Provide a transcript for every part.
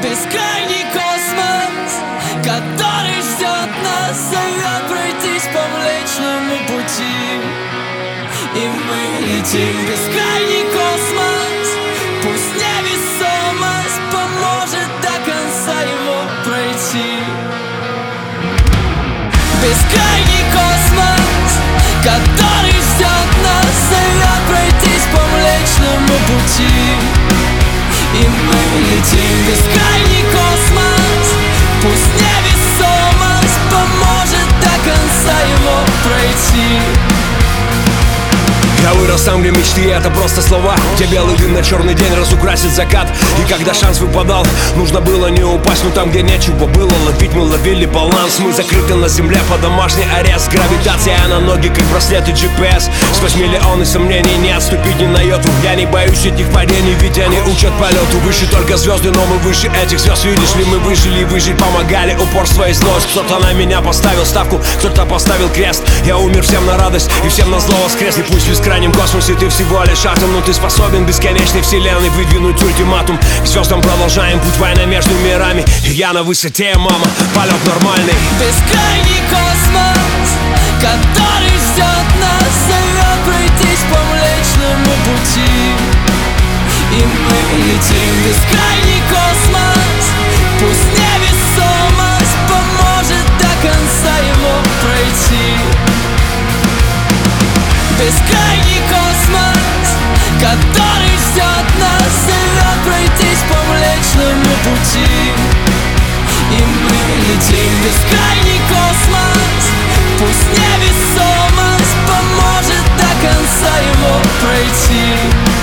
Бескрайний космос, который ждет нас, зовет пройтись по Млечному пути. И мы летим в бескрайний космос. Пусть невесомость поможет до конца его пройти. Бескрайний космос, который ждет нас, зовет пройтись по Млечному пути. И мы летим в бескрайний космос. Пусть невесомость поможет до конца его пройти. Я вырос там, где мечты — это просто слова, где белый дым на черный день разукрасит закат. И когда шанс выпадал, нужно было не упасть. Но там, где нечего было ловить, мы ловили баланс. Мы закрыты на земле под домашний арест. Гравитация на ноги, как браслеты GPS. Сквозь миллионы сомнений не отступить ни на йоту. Я не боюсь этих падений, ведь они учат полету. Выше только звезды, но мы выше этих звезд. Видишь ли, мы выжили и выжить помогали. Упорство и злость. Кто-то на меня поставил ставку, кто-то поставил крест. Я умер всем на радость и всем на зло воскрес. И пусть в бескрайнем космосе ты всего лишь атом, но ты способен бесконечной вселенной выдвинуть ультиматум. К звездам продолжаем путь, война между мирами. И я на высоте, мама, полет нормальный. Бескрайний космос, который ждет нас, зовет пройтись по Млечному пути. И мы летим в бескрайний космос. Пусть невесомость поможет до конца его пройти. Бескрайний космос, который ждет нас, зовет пройтись по Млечному пути. И мы летим в бескрайний космос. Пусть невесомость поможет до конца его пройти.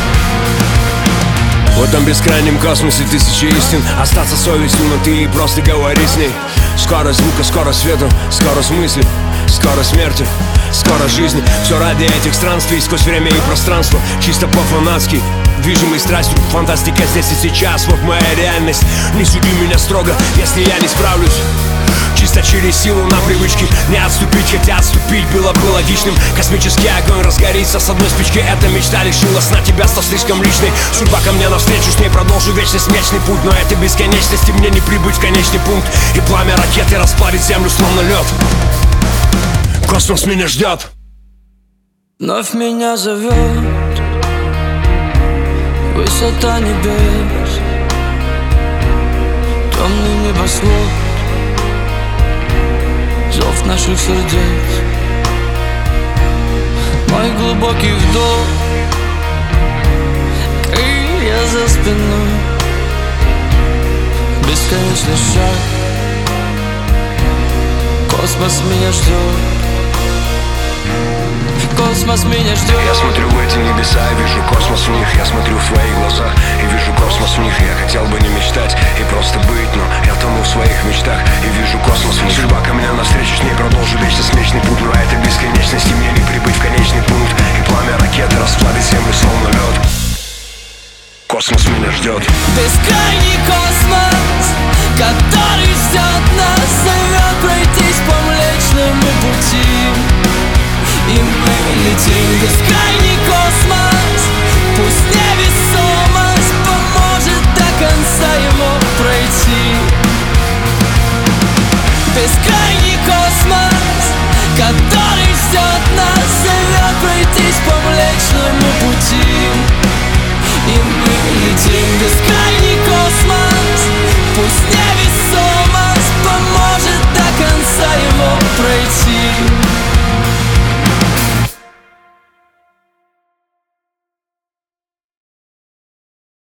В этом бескрайнем космосе тысячи истин. Остаться совестью, но ты просто говори с ней. Скорость звука, скорость света, скорость мысли, скорость смерти, скорость жизни. Все ради этих странствий сквозь время и пространство. Чисто по-фанатски, движимый страстью. Фантастика здесь и сейчас, вот моя реальность. Не суди меня строго, если я не справлюсь. Чисто через силу на привычке не отступить, хотя отступить было бы логичным. Космический огонь разгорится с одной спички. Эта мечта лишилась на тебя, стал слишком личной. Судьба ко мне навстречу, с ней продолжу вечность, млечный путь. Но этой бесконечности мне не прибыть в конечный пункт. И пламя ракеты расплавит землю словно лед. Космос меня ждет. Вновь меня зовет высота небес, темный небосвод, зов наших сердец. Мой глубокий вдох, крылья за спиной, бесконечный шаг. Космос меня ждет. Космос меня ждет. Я смотрю в эти небеса и вижу космос в них. Я смотрю в твои глаза и вижу космос в них. Я хотел бы не мечтать и просто быть, но я тону в своих мечтах и вижу космос в них. Судьба ко мне навстречу, с ней продолжу вечность, млечный путь. Но этой бесконечности мне не прибыть в конечный пункт. И пламя ракеты расплавит землю словно лед. Космос меня ждет. Бескрайний космос, который ждет нас, зовет пройтись по Млечному пути. И мы летим в бескрайний космос. Пусть невесомость поможет до конца его пройти.